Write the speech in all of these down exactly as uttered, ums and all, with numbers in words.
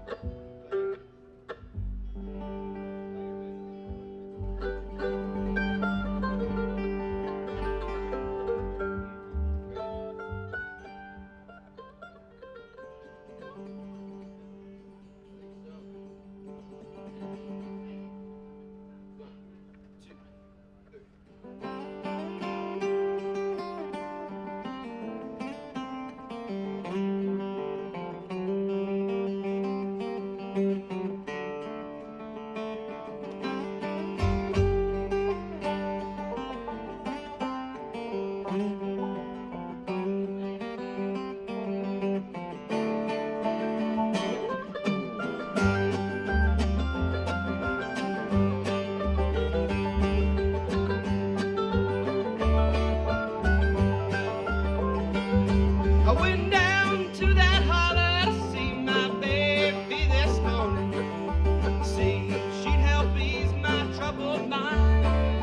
I went down to that holler to see my baby this morning, see if she'd help ease my troubled mind.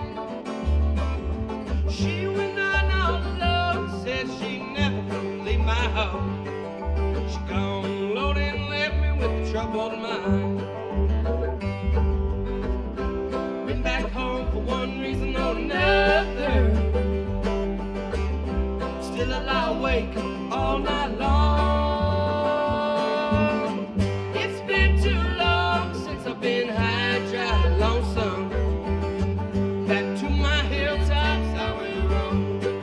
She went on all alone, said she never could leave my home. She gone load and left me with a troubled mind. Went back home for one reason or another, still I lie awake all night long. It's been too long since I've been high, dry, lonesome. Back to my hilltops I will roam.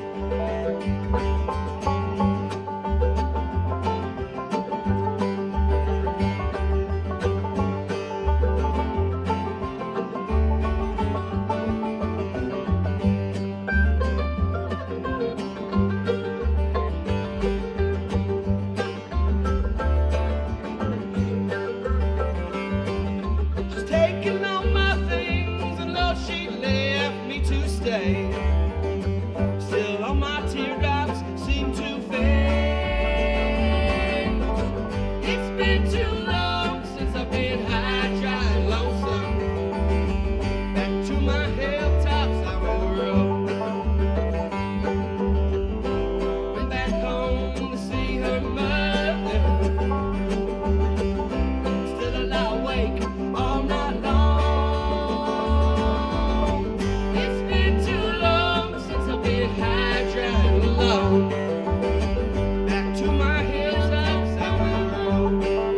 Taking all my things, and though she left me to stay, still all my teardrops seem to fade. It's been too long since I've been high, dry, and lonesome. Back to my hilltops I will roam. Went back home to see her mother, still I lie awake all night long. It's been too long since I've been high, dry, and alone. Back to my hilltops I will roam.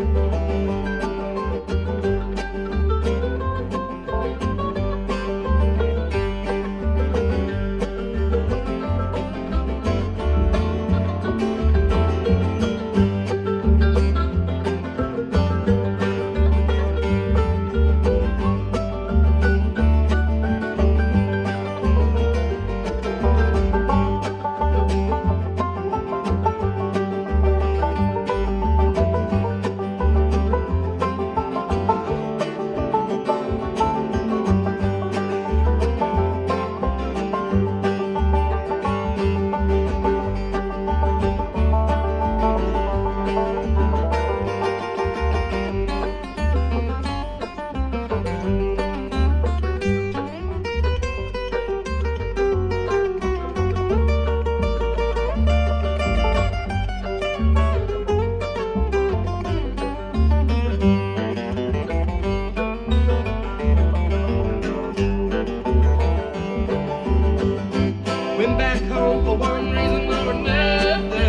Went back home for one reason or another,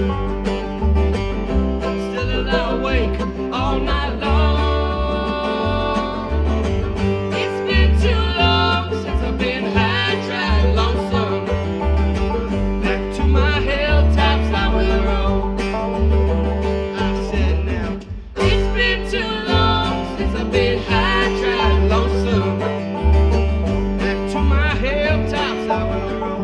still I lie awake all night long. It's been too long since I've been high, dry, and lonesome. Back to my hilltops I will roam. I said now, it's been too long since I've been high, dry, and lonesome. Back to my hilltops I will roam.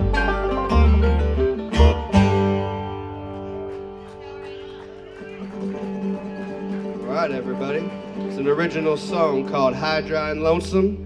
All right, everybody. It's an original song called High, Dry, and Lonesome.